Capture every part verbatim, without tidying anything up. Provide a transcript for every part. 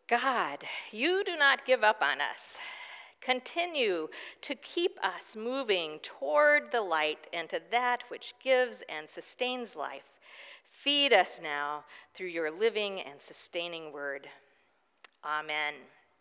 God, you do not give up on us. Continue to keep us moving toward the light and to that which gives and sustains life. Feed us now through your living and sustaining word. Amen.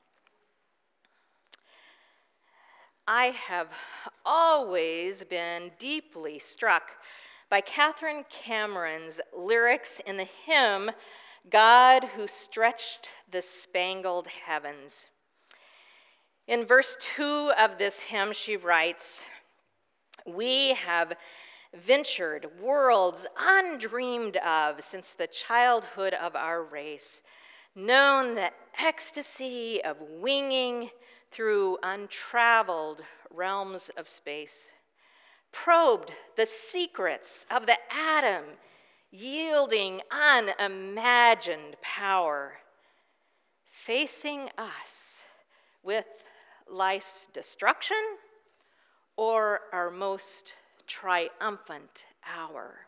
I have always been deeply struck by Catherine Cameron's lyrics in the hymn, God Who Stretched the Spangled Heavens. In verse two of this hymn, she writes, "We have ventured worlds undreamed of since the childhood of our race, known the ecstasy of winging through untraveled realms of space, probed the secrets of the atom, yielding unimagined power, facing us with life's destruction or our most triumphant hour."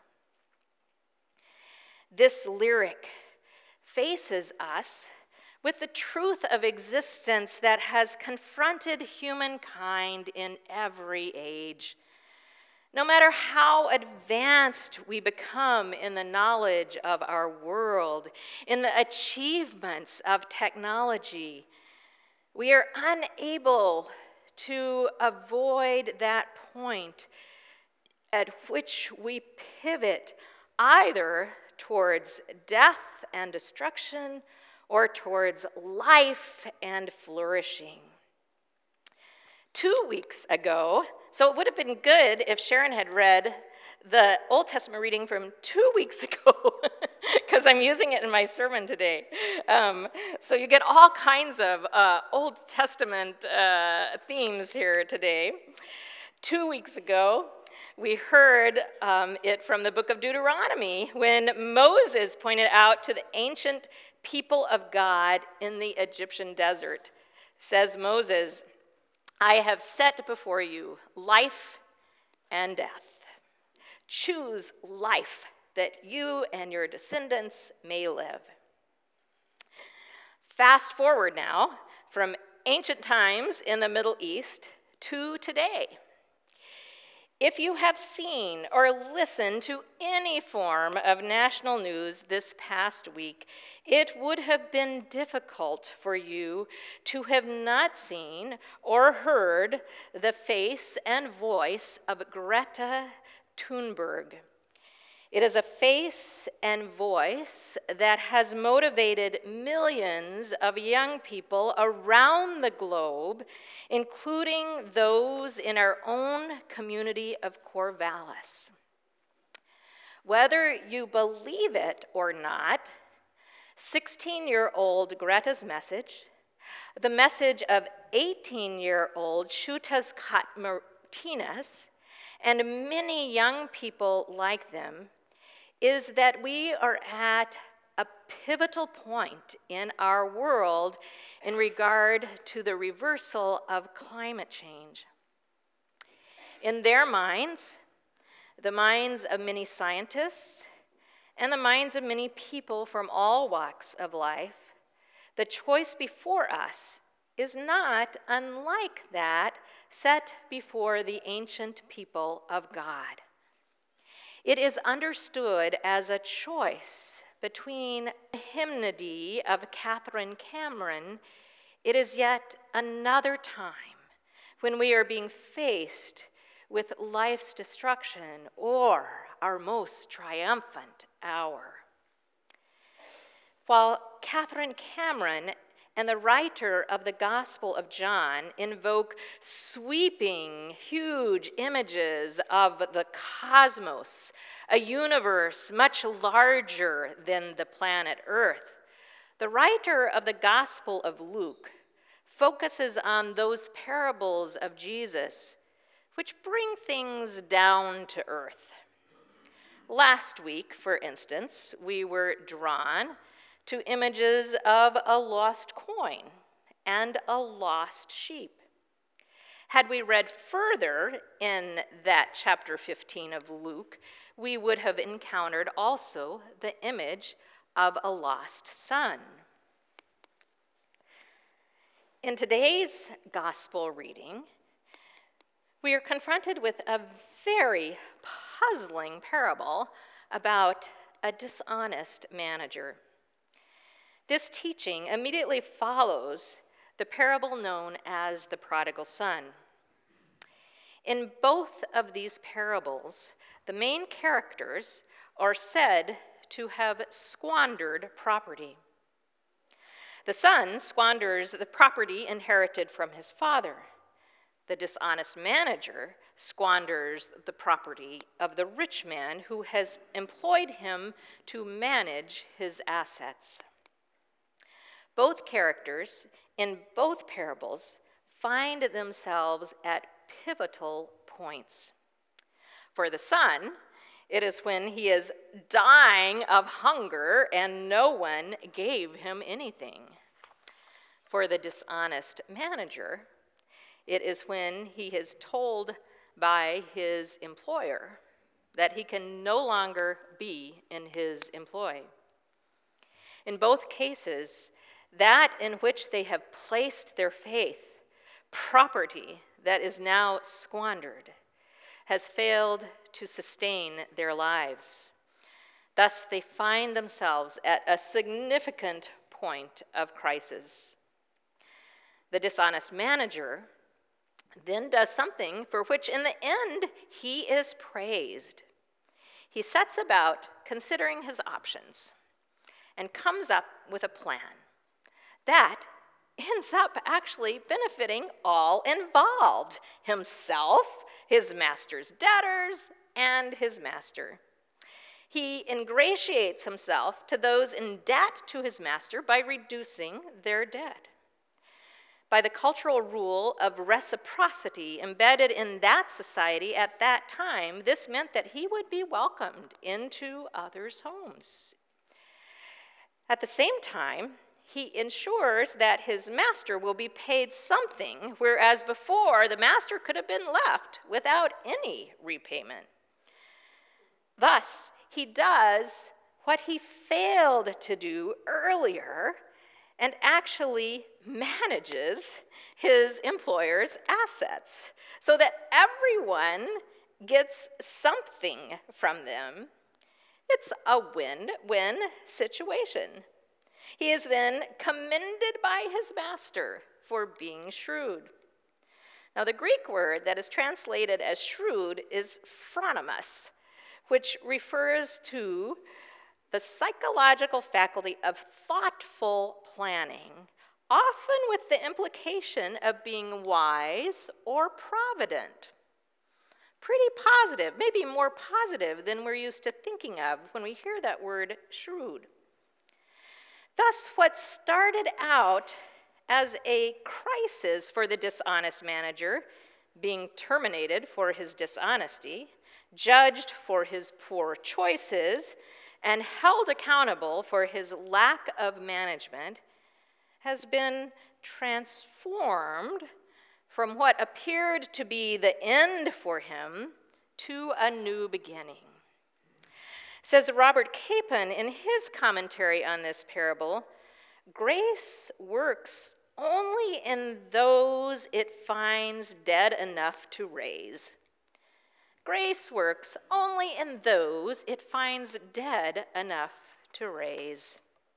This lyric faces us with the truth of existence that has confronted humankind in every age. No matter how advanced we become in the knowledge of our world, in the achievements of technology, we are unable to avoid that point at which we pivot either towards death and destruction or towards life and flourishing. Two weeks ago, so it would have been good if Sharon had read the Old Testament reading from two weeks ago, because I'm using it in my sermon today. Um, so you get all kinds of uh, Old Testament uh, themes here today. Two weeks ago, we heard um, it from the book of Deuteronomy when Moses pointed out to the ancient people of God in the Egyptian desert. Says Moses, "I have set before you life and death. Choose life that you and your descendants may live." Fast forward now from ancient times in the Middle East to today. If you have seen or listened to any form of national news this past week, it would have been difficult for you to have not seen or heard the face and voice of Greta Thunberg. It is a face and voice that has motivated millions of young people around the globe, including those in our own community of Corvallis. Whether you believe it or not, sixteen-year-old Greta's message, the message of eighteen-year-old Shutas Martinez, and many young people like them, is that we are at a pivotal point in our world in regard to the reversal of climate change. In their minds, the minds of many scientists, and the minds of many people from all walks of life, the choice before us is not unlike that set before the ancient people of God. It is understood as a choice between the hymnody of Catherine Cameron. It is yet another time when we are being faced with life's destruction or our most triumphant hour. While Catherine Cameron and the writer of the Gospel of John invoke sweeping, huge images of the cosmos, a universe much larger than the planet Earth, the writer of the Gospel of Luke focuses on those parables of Jesus which bring things down to earth. Last week, for instance, we were drawn to images of a lost coin and a lost sheep. Had we read further in that chapter fifteen of Luke, we would have encountered also the image of a lost son. In today's gospel reading, we are confronted with a very puzzling parable about a dishonest manager. This teaching immediately follows the parable known as the prodigal son. In both of these parables, the main characters are said to have squandered property. The son squanders the property inherited from his father. The dishonest manager squanders the property of the rich man who has employed him to manage his assets. Both characters in both parables find themselves at pivotal points. For the son, it is when he is dying of hunger and no one gave him anything. For the dishonest manager, it is when he is told by his employer that he can no longer be in his employ. In both cases, that in which they have placed their faith, property that is now squandered, has failed to sustain their lives. Thus, they find themselves at a significant point of crisis. The dishonest manager then does something for which in the end he is praised. He sets about considering his options and comes up with a plan that ends up actually benefiting all involved, himself, his master's debtors, and his master. He ingratiates himself to those in debt to his master by reducing their debt. By the cultural rule of reciprocity embedded in that society at that time, this meant that he would be welcomed into others' homes. At the same time, he ensures that his master will be paid something, whereas before the master could have been left without any repayment. Thus, he does what he failed to do earlier and actually manages his employer's assets so that everyone gets something from them. It's a win-win situation. He is then commended by his master for being shrewd. Now, the Greek word that is translated as shrewd is phronimos, which refers to the psychological faculty of thoughtful planning, often with the implication of being wise or provident. Pretty positive, maybe more positive than we're used to thinking of when we hear that word shrewd. Thus, what started out as a crisis for the dishonest manager, being terminated for his dishonesty, judged for his poor choices, and held accountable for his lack of management, has been transformed from what appeared to be the end for him to a new beginning. Says Robert Capon in his commentary on this parable, grace works only in those it finds dead enough to raise. Grace works only in those it finds dead enough to raise.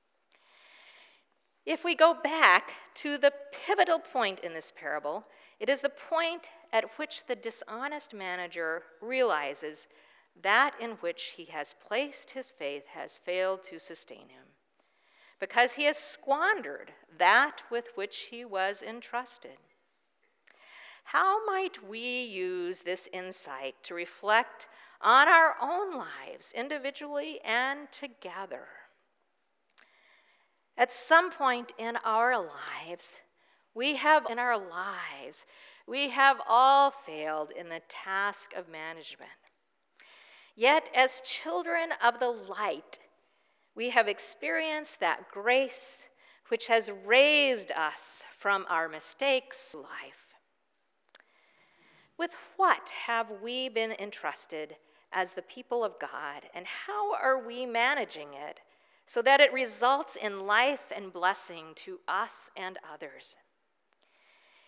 If we go back to the pivotal point in this parable, it is the point at which the dishonest manager realizes that in which he has placed his faith has failed to sustain him, because he has squandered that with which he was entrusted. How might we use this insight to reflect on our own lives, individually and together? At some point in our lives, we have in our lives, we have all failed in the task of management. Yet, as children of the light, we have experienced that grace which has raised us from our mistakes in life. With what have we been entrusted as the people of God, and how are we managing it so that it results in life and blessing to us and others?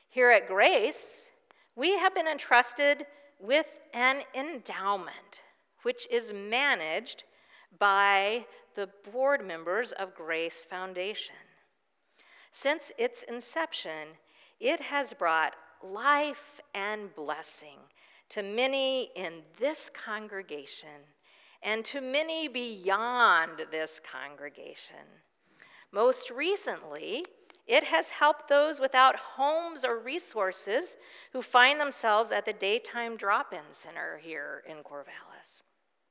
Here at Grace, we have been entrusted with an endowment, which is managed by the board members of Grace Foundation. Since its inception, it has brought life and blessing to many in this congregation and to many beyond this congregation. Most recently, it has helped those without homes or resources who find themselves at the daytime drop-in center here in Corvallis.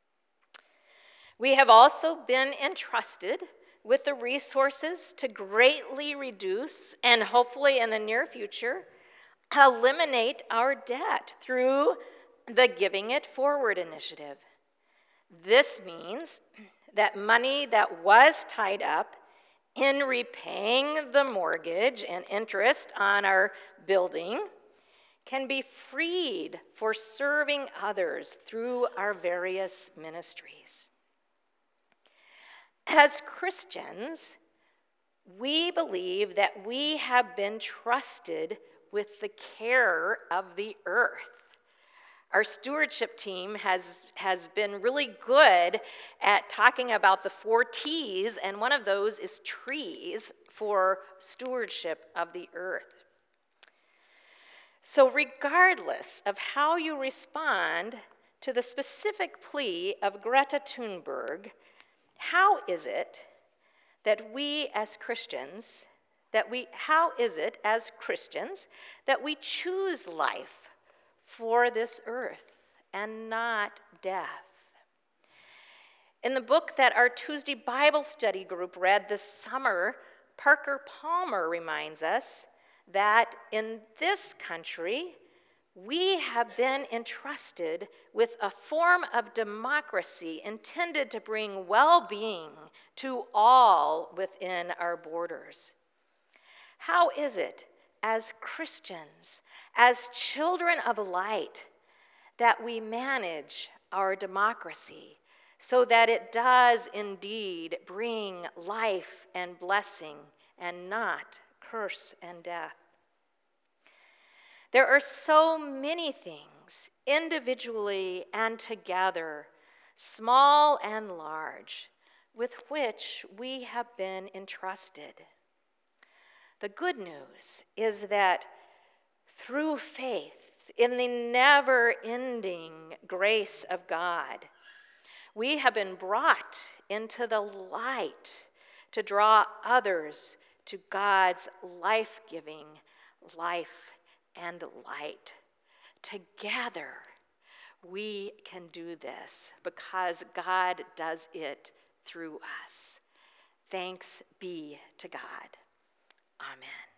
We have also been entrusted with the resources to greatly reduce and hopefully in the near future, eliminate our debt through the Giving It Forward initiative. This means that money that was tied up in repaying the mortgage and interest on our building can be freed for serving others through our various ministries. As Christians, we believe that we have been trusted with the care of the earth. Our stewardship team has, has been really good at talking about the four T's, and one of those is trees for stewardship of the earth. So regardless of how you respond to the specific plea of Greta Thunberg, how is it that we as Christians, that we, how is it as Christians that we choose life for this earth and not death? In the book that our Tuesday Bible study group read this summer, Parker Palmer reminds us that in this country, we have been entrusted with a form of democracy intended to bring well-being to all within our borders. How is it, as Christians, as children of light, that we manage our democracy so that it does indeed bring life and blessing and not curse and death? There are so many things, individually and together, small and large, with which we have been entrusted. The good news is that through faith in the never-ending grace of God, we have been brought into the light to draw others to God's life-giving life and light. Together, we can do this because God does it through us. Thanks be to God. Amen.